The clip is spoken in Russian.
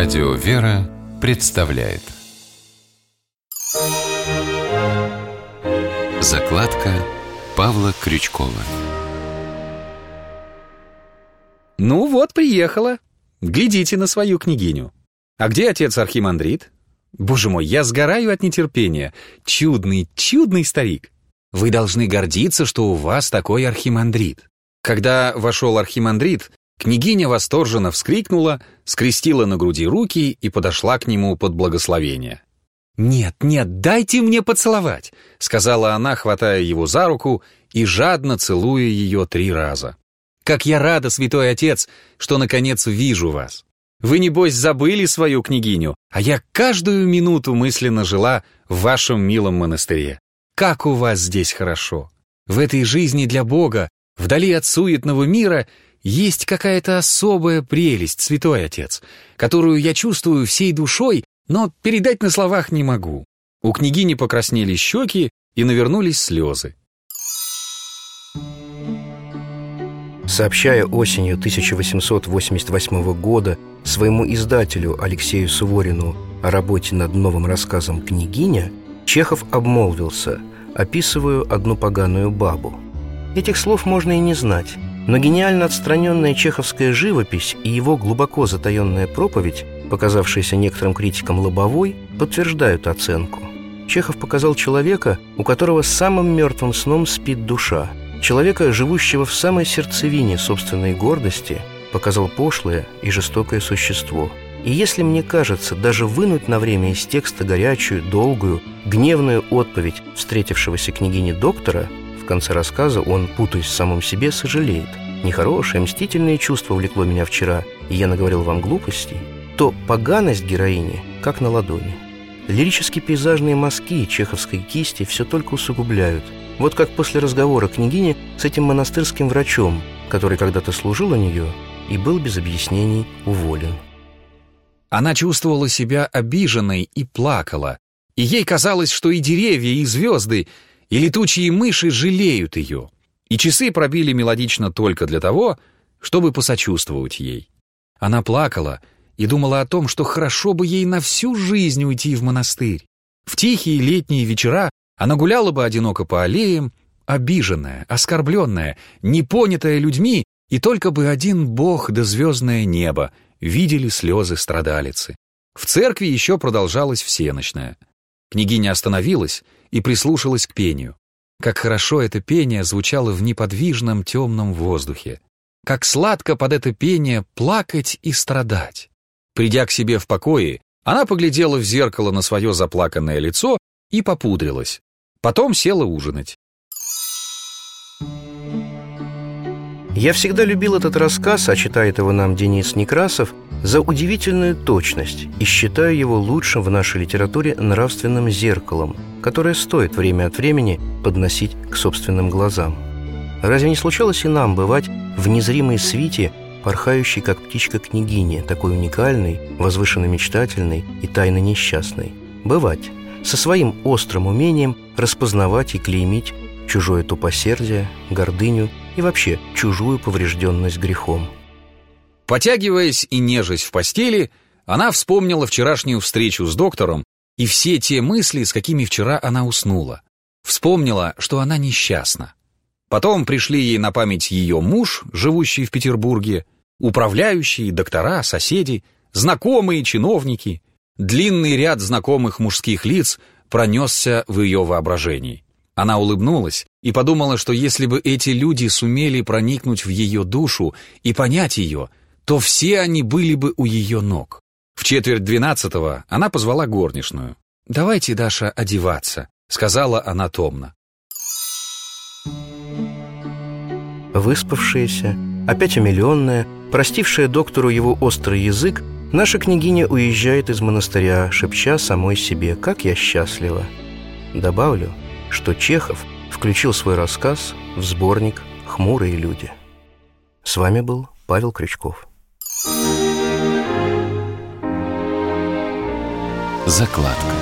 Радио «Вера» представляет закладка Павла Крючкова. Ну вот, приехала. Глядите на свою княгиню. А где отец архимандрит? Боже мой, я сгораю от нетерпения. Чудный, чудный старик. Вы должны гордиться, что у вас такой архимандрит. Когда вошел архимандрит, княгиня восторженно вскрикнула, скрестила на груди руки и подошла к нему под благословение. «Нет, нет, дайте мне поцеловать», — сказала она, хватая его за руку и жадно целуя ее 3 раза. «Как я рада, святой отец, что наконец вижу вас. Вы, небось, забыли свою княгиню, а я каждую минуту мысленно жила в вашем милом монастыре. Как у вас здесь хорошо! В этой жизни для Бога, вдали от суетного мира, есть какая-то особая прелесть, святой отец, которую я чувствую всей душой, но передать на словах не могу». У княгини покраснели щеки и навернулись слезы. Сообщая осенью 1888 года своему издателю Алексею Суворину о работе над новым рассказом «Княгиня», Чехов обмолвился: «Описываю одну поганую бабу». Этих слов можно и не знать, но гениально отстраненная чеховская живопись и его глубоко затаенная проповедь, показавшаяся некоторым критикам лобовой, подтверждают оценку. Чехов показал человека, у которого самым мертвым сном спит душа, человека, живущего в самой сердцевине собственной гордости, показал пошлое и жестокое существо. И если мне кажется, даже вынуть на время из текста горячую, долгую, гневную отповедь встретившегося княгини доктора, в конце рассказа он, путаясь в самом себе, сожалеет: «Нехорошее, мстительное чувство влекло меня вчера, и я наговорил вам глупостей», то поганость героини как на ладони. Лирические пейзажные мазки чеховской кисти все только усугубляют. Вот как после разговора княгини с этим монастырским врачом, который когда-то служил у нее и был без объяснений уволен. Она чувствовала себя обиженной и плакала, и ей казалось, что и деревья, и звезды, и летучие мыши жалеют ее, и часы пробили мелодично только для того, чтобы посочувствовать ей. Она плакала и думала о том, что хорошо бы ей на всю жизнь уйти в монастырь. В тихие летние вечера она гуляла бы одиноко по аллеям, обиженная, оскорбленная, непонятая людьми, и только бы один Бог да звездное небо видели слезы страдалицы. В церкви еще продолжалась всенощная. Княгиня остановилась и прислушалась к пению. Как хорошо это пение звучало в неподвижном темном воздухе. Как сладко под это пение плакать и страдать. Придя к себе в покое, она поглядела в зеркало на свое заплаканное лицо и попудрилась. Потом села ужинать. Я всегда любил этот рассказ, а читает его нам Денис Некрасов, за удивительную точность и считаю его лучшим в нашей литературе нравственным зеркалом, которое стоит время от времени подносить к собственным глазам. Разве не случалось и нам бывать в незримой свите, порхающей как птичка княгини, такой уникальной, возвышенно мечтательной и тайно несчастной? Бывать, со своим острым умением распознавать и клеймить чужое тупосердие, гордыню и вообще чужую поврежденность грехом. Потягиваясь и нежась в постели, она вспомнила вчерашнюю встречу с доктором и все те мысли, с какими вчера она уснула. Вспомнила, что она несчастна. Потом пришли ей на память ее муж, живущий в Петербурге, управляющие, доктора, соседи, знакомые, чиновники. Длинный ряд знакомых мужских лиц пронесся в ее воображении. Она улыбнулась и подумала, что если бы эти люди сумели проникнуть в ее душу и понять ее, то все они были бы у ее ног. В 11:45 она позвала горничную. «Давайте, Даша, одеваться», — сказала она томно. Выспавшаяся, опять умиленная, простившая доктору его острый язык, наша княгиня уезжает из монастыря, шепча самой себе: «Как я счастлива!» Добавлю, что Чехов включил свой рассказ в сборник «Хмурые люди». С вами был Павел Крючков. Закладка.